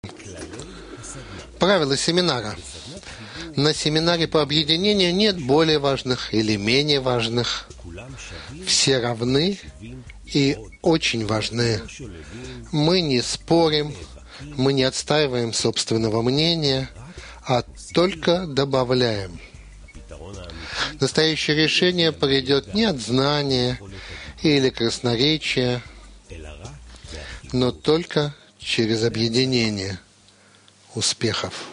Правила семинара. На семинаре по объединению нет более важных или менее важных. Все равны и очень важны. Мы не спорим, мы не отстаиваем собственного мнения, а только добавляем. Настоящее решение придет не от знания или красноречия, но только через объединение успехов.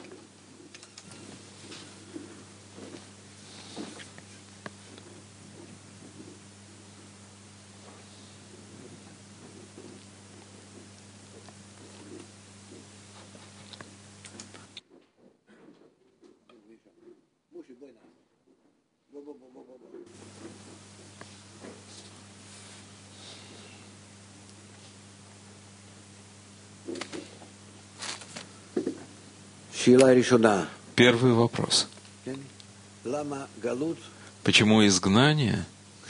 Первый вопрос. Почему изгнание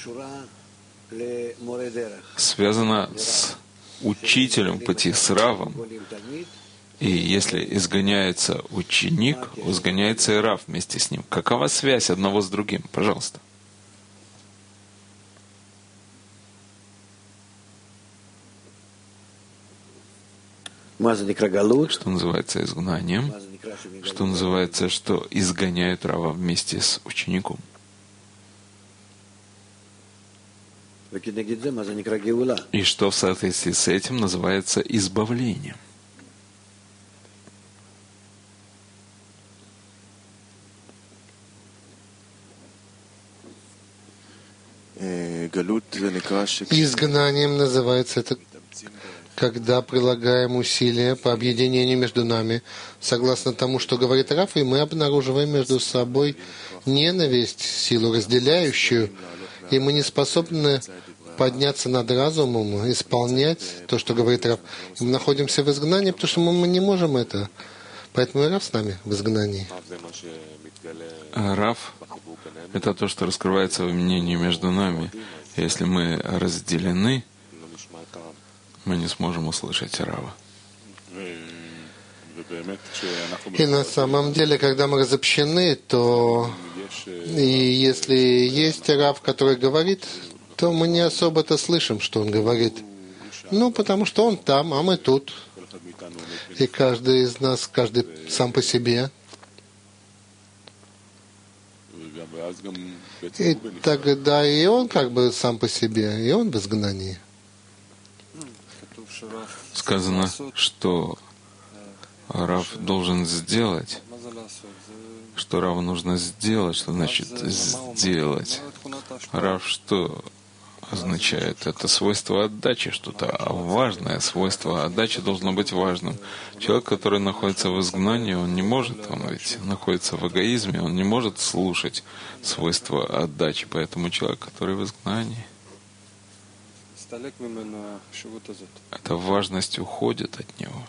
связано с учителем пути, с Равом? И если изгоняется ученик, изгоняется и Рав вместе с ним. Какова связь одного с другим? Пожалуйста. Что называется изгнанием? Что называется, что изгоняют Рава вместе с учеником? И что в соответствии с этим называется избавлением? Изгнанием называется это, когда прилагаем усилия по объединению между нами, согласно тому, что говорит Раф, и мы обнаруживаем между собой ненависть, силу разделяющую, и мы не способны подняться над разумом, исполнять то, что говорит Раф. И мы находимся в изгнании, потому что мы не можем это. Поэтому и Раф с нами в изгнании. Раф — это то, что раскрывается в мнении между нами. Если мы разделены, мы не сможем услышать Рава. И на самом деле, когда мы разобщены, то и если есть Рав, который говорит, то мы не особо-то слышим, что он говорит. Ну, потому что он там, а мы тут. И каждый из нас, каждый сам по себе. И тогда и он как бы сам по себе, и он в изгнании. Сказано, что Рав должен сделать. Что Раву нужно сделать? Что значит сделать? Рав что означает? Это свойство отдачи, что-то важное. Свойство отдачи должно быть важным. Человек, который находится в изгнании, он не может, он ведь находится в эгоизме, он не может слушать свойства отдачи. Поэтому человек, который в изгнании, эта важность уходит от него.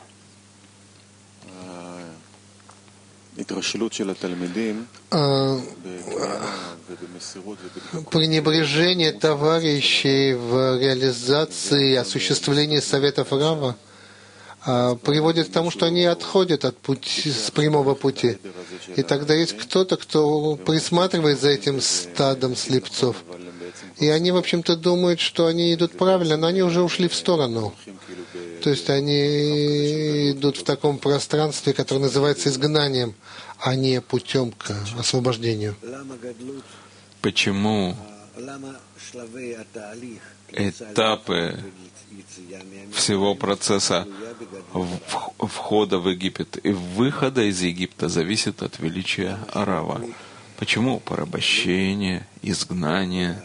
Пренебрежение товарищей в реализации и осуществлении советов Рава приводит к тому, что они отходят от пути, с прямого пути. И тогда есть кто-то, кто присматривает за этим стадом слепцов. И они, в общем-то, думают, что они идут правильно, но они уже ушли в сторону. То есть они идут в таком пространстве, которое называется изгнанием, а не путем к освобождению. Почему этапы всего процесса входа в Египет и выхода из Египта зависят от величия Рава? Почему порабощение, изгнание,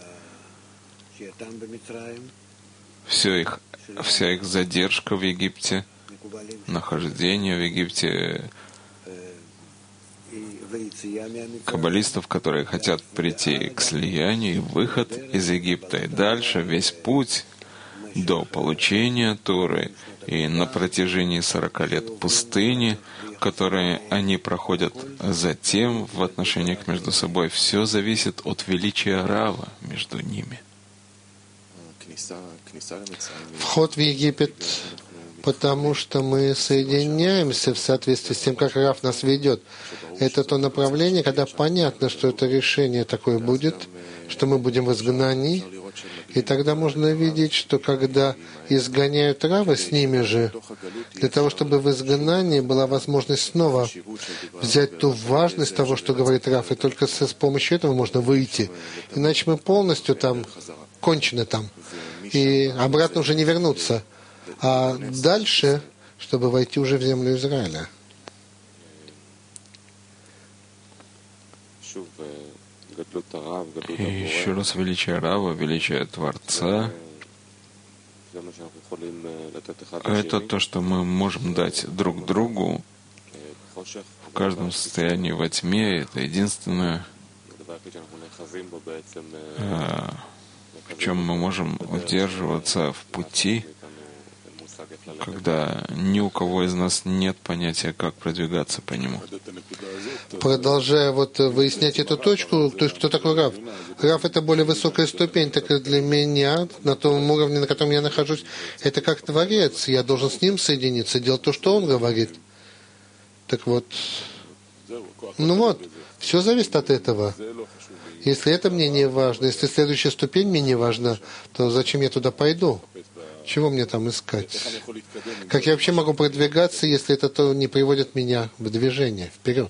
вся их задержка в Египте, нахождение в Египте, каббалистов, которые хотят прийти к слиянию, выход из Египта и дальше весь путь до получения Торы и на протяжении 40 лет пустыни, которые они проходят затем в отношениях между собой, все зависит от величия Рава между ними. Вход в Египет потому что мы соединяемся в соответствии с тем, как Рав нас ведет. Это то направление, когда понятно, что это решение такое будет, что мы будем в изгнании, и тогда можно видеть, что когда изгоняют Рава с ними же, для того, чтобы в изгнании была возможность снова взять ту важность того, что говорит Рав, и только с помощью этого можно выйти. Иначе мы полностью там, кончены там, и обратно уже не вернуться. А дальше, чтобы войти уже в землю Израиля. И еще раз величие Рава, величие Творца. Это то, что мы можем дать друг другу в каждом состоянии во тьме. Это единственное, в чем мы можем удерживаться в пути, когда ни у кого из нас нет понятия, как продвигаться по нему. Продолжая выяснять эту точку, то есть кто такой Рав? Рав — это более высокая ступень, так как для меня, на том уровне, на котором я нахожусь, это как Творец. Я должен с ним соединиться, делать то, что он говорит. Так вот, все зависит от этого. Если это мне не важно, если следующая ступень мне не важна, то зачем я туда пойду? Чего мне там искать? Как я вообще могу продвигаться, если это то не приводит меня в движение, вперед?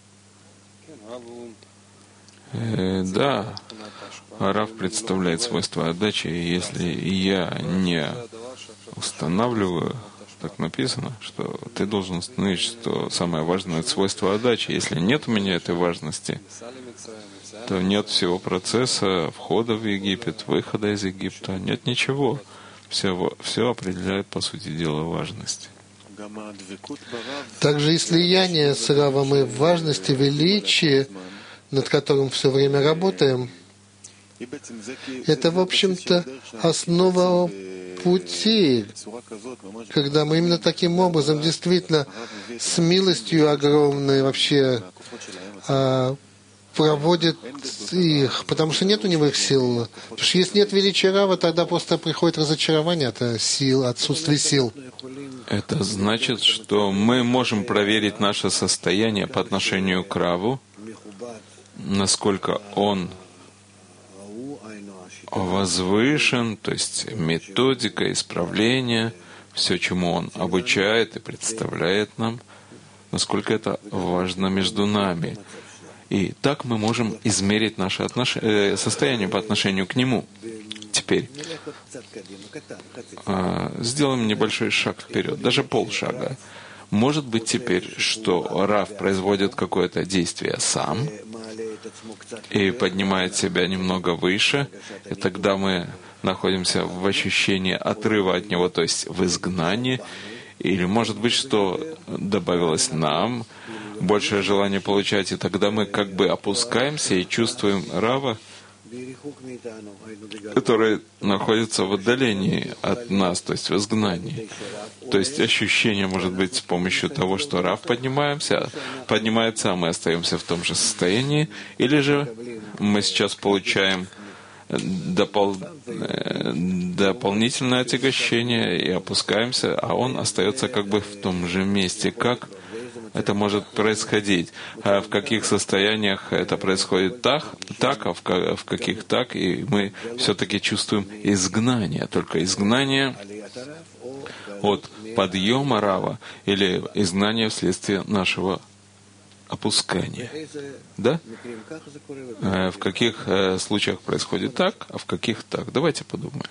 Да, Рав представляет свойства отдачи, и если я не устанавливаю, так написано, что ты должен установить, что самое важное — это свойство отдачи. Если нет у меня этой важности, то нет всего процесса входа в Египет, выхода из Египта, нет ничего. Все определяет, по сути дела, важность. Также и слияние с Равом и важности, величия, над которым все время работаем, это, в общем-то, основа пути, когда мы именно таким образом, действительно, с милостью огромной вообще проводит их, потому что нет у него их сил. Потому что если нет величия Рава, тогда просто приходит разочарование от сил, отсутствие сил. Это значит, что мы можем проверить наше состояние по отношению к Раву, насколько он возвышен, то есть методика исправления, все, чему он обучает и представляет нам, насколько это важно между нами. И так мы можем измерить наше состояние по отношению к нему. Теперь сделаем небольшой шаг вперед, даже полшага. Может быть теперь, что Рав производит какое-то действие сам и поднимает себя немного выше, и тогда мы находимся в ощущении отрыва от него, то есть в изгнании. Или может быть, что добавилось нам большее желание получать, и тогда мы как бы опускаемся и чувствуем Рава, который находится в отдалении от нас, то есть в изгнании. То есть ощущение может быть с помощью того, что Рав поднимается, а мы остаемся в том же состоянии, или же мы сейчас получаем дополнительное отягощение и опускаемся, а он остается как бы в том же месте. Как это может происходить? А в каких состояниях это происходит так, а в каких так, и мы все-таки чувствуем изгнание. Только изгнание от подъема Рава или изгнание вследствие нашего опускания. Да? В каких случаях происходит так, а в каких так? Давайте подумаем.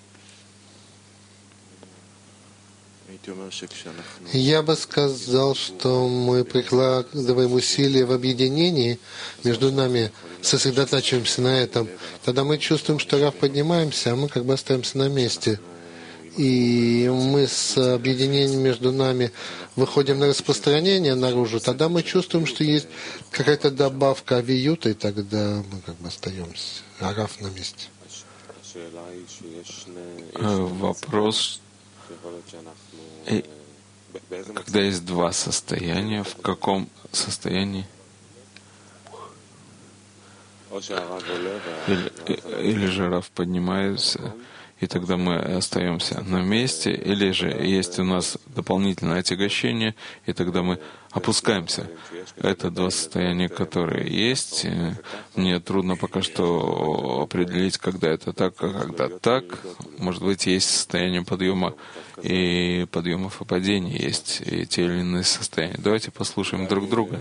Я бы сказал, что мы прикладываем усилия в объединении между нами, сосредотачиваемся на этом. Тогда мы чувствуем, что Рав поднимаемся, а мы как бы остаемся на месте. И мы с объединением между нами выходим на распространение наружу, тогда мы чувствуем, что есть какая-то добавка авиюта, и тогда мы как бы остаемся. А Рав на месте. Вопрос, когда есть два состояния, в каком состоянии? Или же Рав поднимается, и тогда мы остаемся на месте, или же есть у нас дополнительное отягощение, и тогда мы опускаемся. Это два состояния, которые есть. Мне трудно пока что определить, когда это так, а когда так. Может быть, есть состояние подъема и подъемов и падений, есть и те или иные состояния. Давайте послушаем друг друга.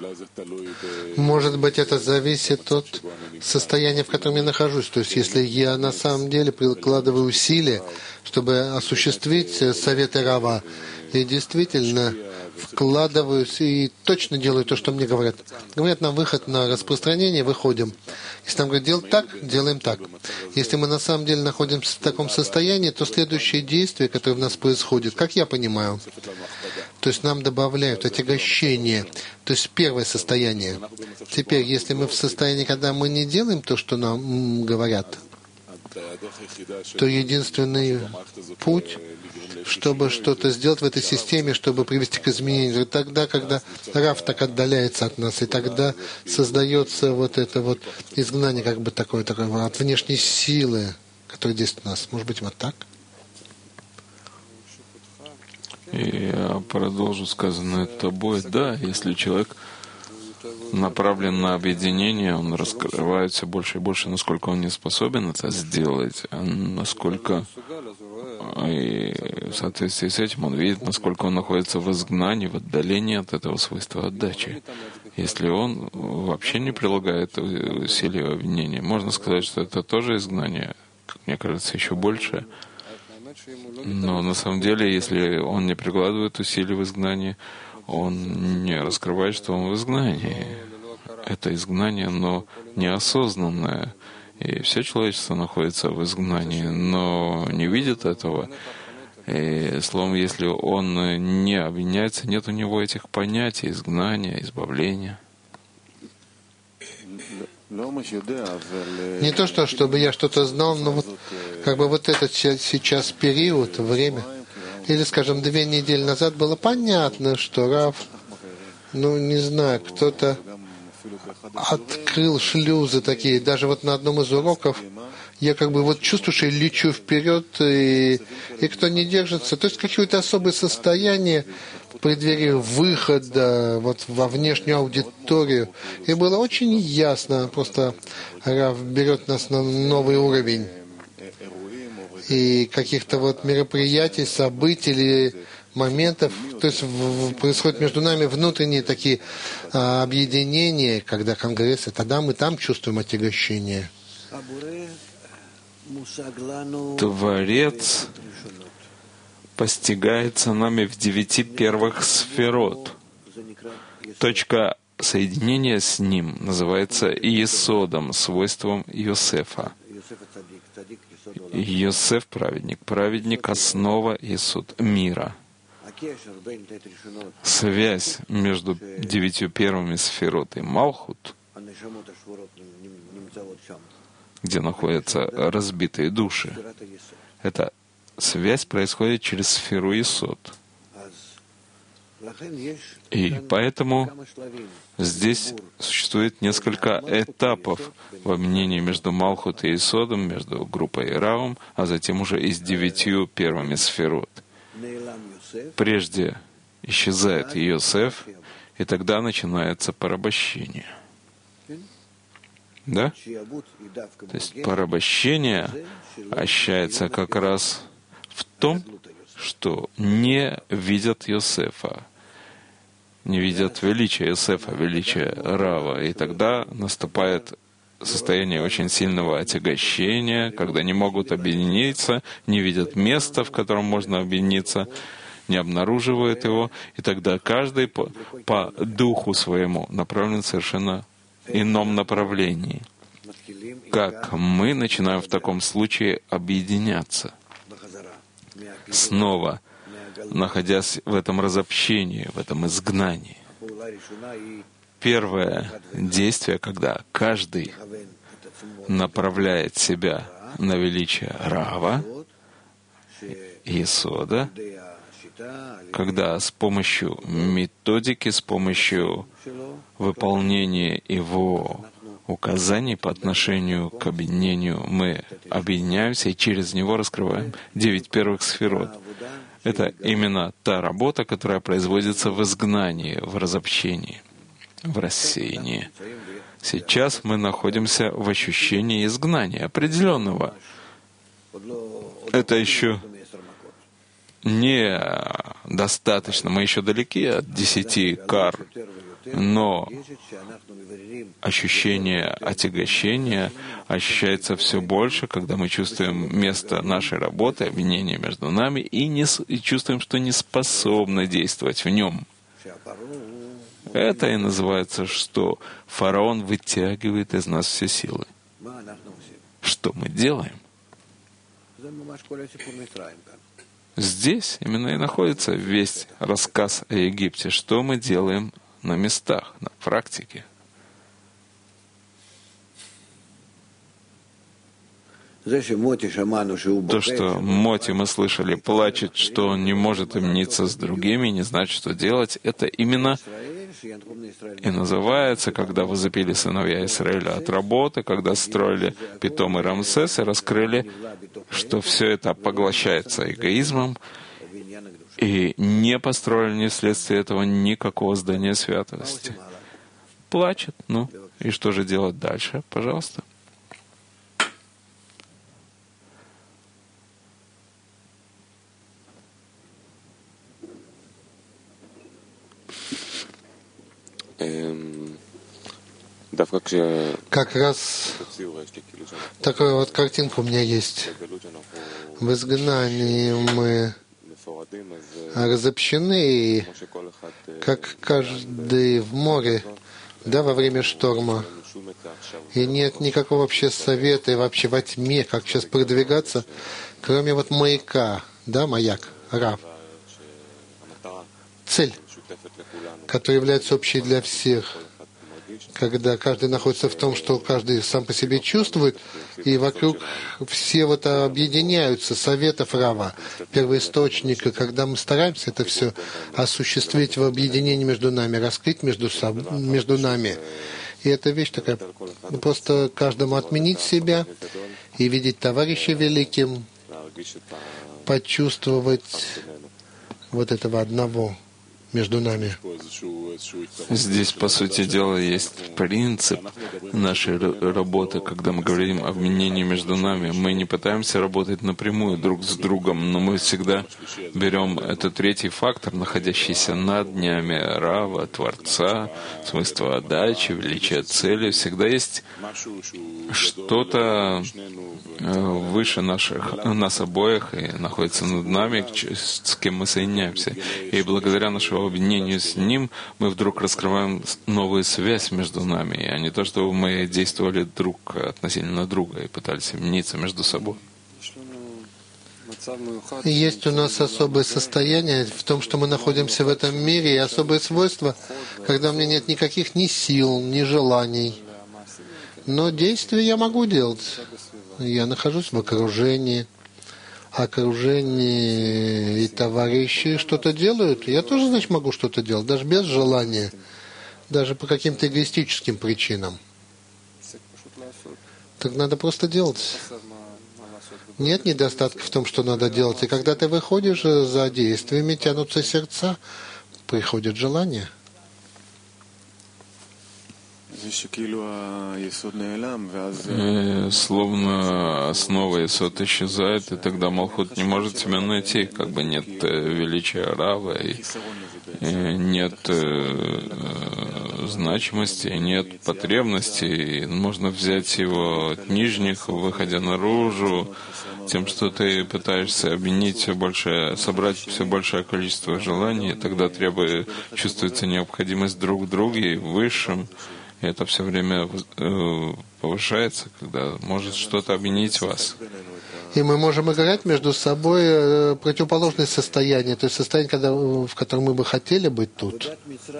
Может быть, это зависит от состояния, в котором я нахожусь. То есть, если я на самом деле прикладываю усилия, чтобы осуществить советы Рава, и действительно вкладываюсь и точно делаю то, что мне говорят. Говорят нам выход на распространение, выходим. Если нам говорят, делать так, делаем так. Если мы на самом деле находимся в таком состоянии, то следующее действие, которое в нас происходит, как я понимаю, то есть нам добавляют отягощение, то есть первое состояние. Теперь, если мы в состоянии, когда мы не делаем то, что нам говорят, то единственный путь, чтобы что-то сделать в этой системе, чтобы привести к изменению. Тогда, когда Рав так отдаляется от нас, и тогда создается вот это вот изгнание, как бы такое от внешней силы, которая действует в нас. Может быть, вот так? И я продолжу сказанное тобой. Да, если человек направлен на объединение, он раскрывает все больше и больше, насколько он не способен это сделать, насколько и в соответствии с этим он видит, насколько он находится в изгнании, в отдалении от этого свойства отдачи. Если он вообще не прилагает усилий в объединении, можно сказать, что это тоже изгнание, как мне кажется, еще больше. Но на самом деле, если он не прикладывает усилий в изгнании, он не раскрывает, что он в изгнании. Это изгнание, но неосознанное. И все человечество находится в изгнании, но не видит этого. И, словом, если он не объединяется, нет у него этих понятий изгнания, избавления. Не то, чтобы я что-то знал, но вот как бы вот этот сейчас период, время, или, скажем, 2 недели назад было понятно, что Рав, не знаю, кто-то открыл шлюзы такие. Даже вот на одном из уроков я как бы вот чувствую, что я лечу вперед, и кто не держится. То есть какое-то особое состояние в преддверии выхода вот во внешнюю аудиторию. И было очень ясно, просто Рав берет нас на новый уровень. И каких-то вот мероприятий, событий или моментов, то есть происходят между нами внутренние такие объединения, когда конгрессы, тогда мы там чувствуем отягощение. Творец постигается нами в 9 первых сферот. Точка соединения с ним называется Иесодом, свойством Йосефа. Йосеф — праведник. Праведник — основа Иесод мира. Связь между 9 первыми сферот и Малхут, где находятся разбитые души, эта связь происходит через сферу Иесод. И поэтому здесь существует несколько этапов в объединении между Малхут и Иесодом, между группой и Равом, а затем уже и с 9 первыми сферот. Прежде исчезает Йосеф, и тогда начинается порабощение. Да? То есть порабощение ощущается как раз в том, что не видят Йосефа, не видят величия Йосефа, величия Рава. И тогда наступает состояние очень сильного отягощения, когда не могут объединиться, не видят места, в котором можно объединиться, не обнаруживают его, и тогда каждый по духу своему направлен в совершенно ином направлении. Как мы начинаем в таком случае объединяться? Снова, находясь в этом разобщении, в этом изгнании. Первое действие, когда каждый направляет себя на величие Рава, Иесода, когда с помощью методики, с помощью выполнения его указаний по отношению к объединению. Мы объединяемся и через него раскрываем 9 первых сферот. Это именно та работа, которая производится в изгнании, в разобщении, в рассеянии. Сейчас мы находимся в ощущении изгнания определенного. Это еще не достаточно. Мы еще далеки от 10 кар. Но ощущение отягощения ощущается все больше, когда мы чувствуем место нашей работы, объединение между нами, и чувствуем, что не способны действовать в нем. Это и называется, что фараон вытягивает из нас все силы. Что мы делаем? Здесь именно и находится весь рассказ о Египте. Что мы делаем на местах, на практике. То, что Моти, мы слышали, плачет, что он не может объединиться с другими, не знает, что делать, это именно и называется, когда возопили сыновья Израиля от работы, когда строили Питом и Рамсес и раскрыли, что все это поглощается эгоизмом, и не построили ни вследствие этого никакого здания святости. Плачет, и что же делать дальше? Пожалуйста. Как раз такая вот картинка у меня есть. В изгнании мы разобщены, и как каждый в море, во время шторма. И нет никакого вообще совета, и вообще во тьме, как сейчас продвигаться, кроме вот маяка, маяк, Рав. Цель, которая является общей для всех, когда каждый находится в том, что каждый сам по себе чувствует, и вокруг все объединяются, советов Рава, первоисточника, когда мы стараемся это все осуществить в объединении между нами, раскрыть между нами. И эта вещь такая, просто каждому отменить себя и видеть товарища великим, почувствовать вот этого одного между нами. Здесь, по сути дела, есть принцип нашей работы, когда мы говорим о объединении между нами. Мы не пытаемся работать напрямую друг с другом, но мы всегда берем этот третий фактор, находящийся над днями Рава, Творца, свойства отдачи, величия цели. Всегда есть что-то выше нас обоих и находится над нами, с кем мы соединяемся. И благодаря нашему объединению с Ним мы вдруг раскрываем новую связь между нами, а не то, что мы действовали друг относительно друга и пытались объединиться между собой. Есть у нас особое состояние в том, что мы находимся в этом мире, и особое свойство, когда у меня нет никаких ни сил, ни желаний. Но действия я могу делать. Я нахожусь в окружении, и товарищи что-то делают. Я тоже, значит, могу что-то делать, даже без желания, даже по каким-то эгоистическим причинам. Так надо просто делать. Нет недостатка в том, что надо делать. И когда ты выходишь за действиями, тянутся сердца, приходит желание. Словно основа Есод исчезает, и тогда Малхут не может себя найти, как бы нет величия Рава, и нет значимости, нет потребностей. Можно взять его от нижних, выходя наружу, тем, что ты пытаешься объединить собрать все большее количество желаний, тогда чувствуется необходимость друг в друге и в высшем. И это все время повышается, когда может что-то объединить вас. И мы можем играть между собой противоположные состояния, то есть состояние, в котором мы бы хотели быть тут.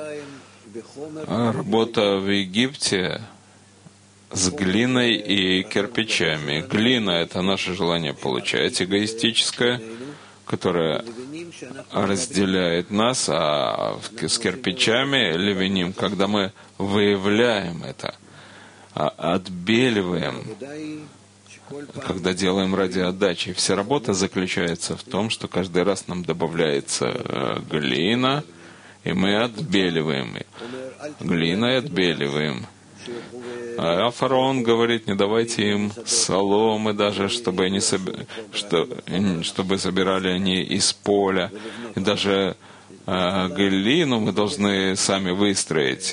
Работа в Египте с глиной и кирпичами. Глина — это наше желание получать эгоистическое, которое разделяет нас, а с кирпичами левиним, когда мы выявляем это, отбеливаем, когда делаем ради отдачи. Вся работа заключается в том, что каждый раз нам добавляется глина, и мы отбеливаем ее. Глиной отбеливаем. А фараон говорит, не давайте им соломы даже, чтобы они чтобы собирали они из поля. И даже глину мы должны сами выстроить.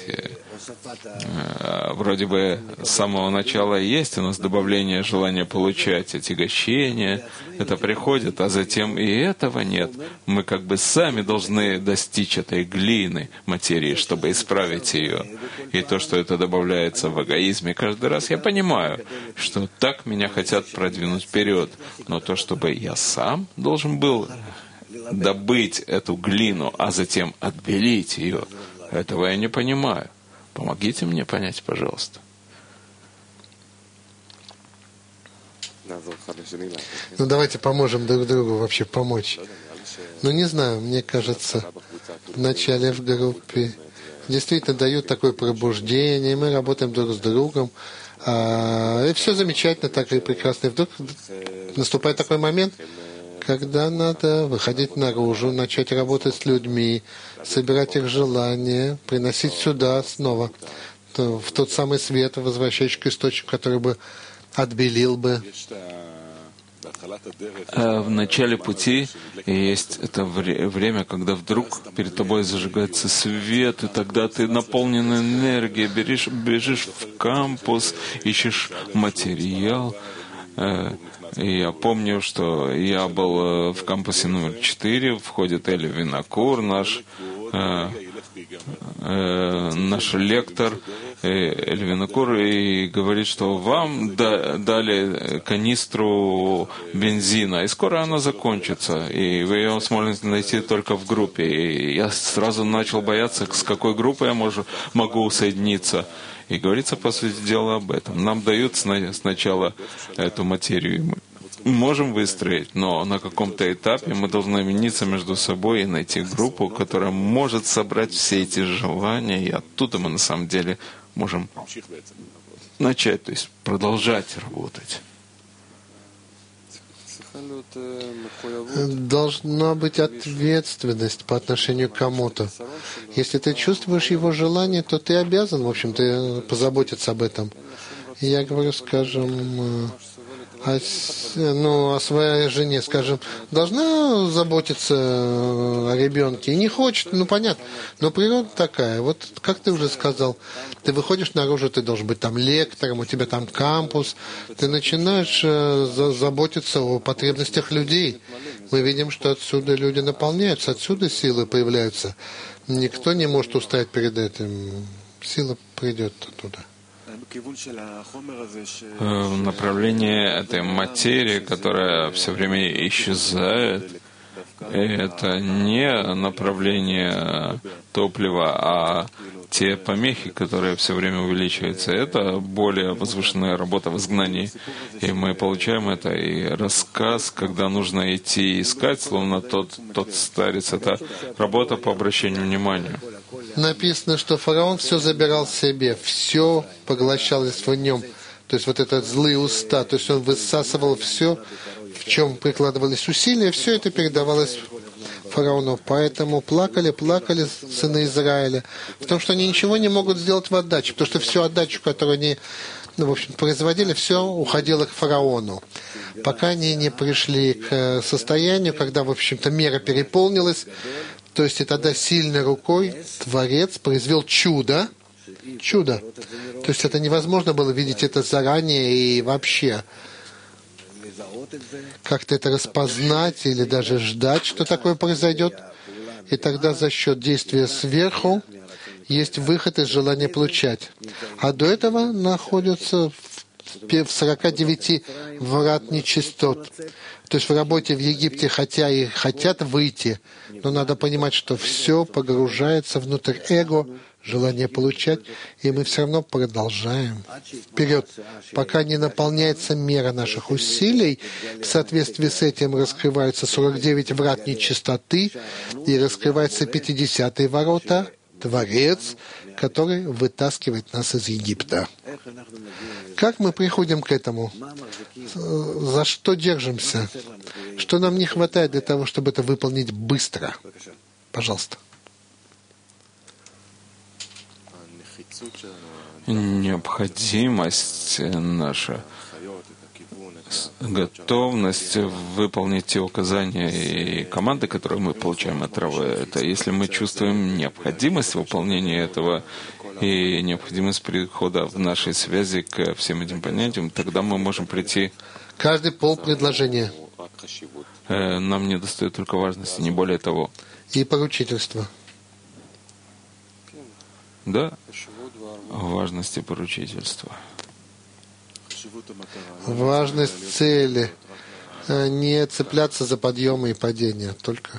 Вроде бы с самого начала есть у нас добавление желания получать, отягощение, это приходит, а затем и этого нет. Мы как бы сами должны достичь этой глины материи, чтобы исправить ее. И то, что это добавляется в эгоизме каждый раз, я понимаю, что так меня хотят продвинуть вперед. Но то, чтобы я сам должен был добыть эту глину, а затем отбелить ее, этого я не понимаю. Помогите мне понять, пожалуйста. Ну, давайте поможем друг другу вообще помочь. Ну, не знаю, мне кажется, в начале в группе действительно дают такое пробуждение, мы работаем друг с другом, и все замечательно, так и прекрасно. И вдруг наступает такой момент, когда надо выходить наружу, начать работать с людьми, собирать их желания, приносить сюда снова, в тот самый свет, возвращающий к источнику, который бы отбелил бы. В начале пути есть это время, когда вдруг перед тобой зажигается свет, и тогда ты наполнен энергией, бежишь в кампус, ищешь материал. И я помню, что я был в кампусе номер 4, входит Эли Винокур, наш лектор Эли Винокур, и говорит, что вам дали канистру бензина, и скоро она закончится, и вы ее сможете найти только в группе. И я сразу начал бояться, с какой группой я могу соединиться. И говорится, по сути дела, об этом. Нам дают сначала эту материю, мы можем выстроить, но на каком-то этапе мы должны объединиться между собой и найти группу, которая может собрать все эти желания, и оттуда мы на самом деле можем начать, то есть продолжать работать. Должна быть ответственность по отношению к кому-то. Если ты чувствуешь его желание, то ты обязан, в общем-то, позаботиться об этом. Я говорю, скажем, о своей жене, скажем, должна заботиться о ребенке. И не хочет, понятно. Но природа такая. Вот как ты уже сказал, ты выходишь наружу, ты должен быть там лектором, у тебя там кампус. Ты начинаешь заботиться о потребностях людей. Мы видим, что отсюда люди наполняются, отсюда силы появляются. Никто не может устоять перед этим. Сила придет оттуда. В направлении этой материи, которая все время исчезает, это не направление топлива, а те помехи, которые все время увеличиваются. Это более возвышенная работа в изгнании. И мы получаем это. И рассказ, когда нужно идти искать, словно тот старец, это работа по обращению внимания. Написано, что фараон все забирал себе, все поглощалось в нем. То есть вот это злые уста, то есть он высасывал все, в чем прикладывались усилия, все это передавалось фараону. Поэтому плакали сыны Израиля, потому что они ничего не могут сделать в отдаче, потому что всю отдачу, которую они производили, все уходило к фараону. Пока они не пришли к состоянию, когда, в общем-то, мера переполнилась, то есть и тогда сильной рукой Творец произвел чудо. Чудо. То есть это невозможно было видеть это заранее и вообще как-то это распознать или даже ждать, что такое произойдет. И тогда за счет действия сверху есть выход из желания получать. А до этого находятся в 49 врат нечистот. То есть в работе в Египте, хотя и хотят выйти, но надо понимать, что все погружается внутрь эго, желание получать, и мы все равно продолжаем вперед, пока не наполняется мера наших усилий. В соответствии с этим раскрываются 49 врат нечистоты и раскрываются 50-е ворота, Творец, который вытаскивает нас из Египта. Как мы приходим к этому? За что держимся? Что нам не хватает для того, чтобы это выполнить быстро? Пожалуйста. Необходимость наша, готовность выполнить те указания и команды, которые мы получаем от Рава, это если мы чувствуем необходимость выполнения этого и необходимость перехода в нашей связи к всем этим понятиям, тогда мы можем прийти. Каждый полпредложения. Нам не достает только важности, не более того. И поручительство. Да, важности поручительства. Важность цели. Не цепляться за подъемы и падения, только.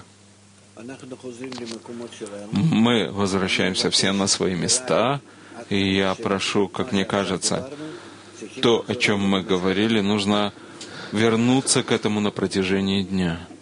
Мы возвращаемся все на свои места, и я прошу, как мне кажется, то, о чем мы говорили, нужно вернуться к этому на протяжении дня.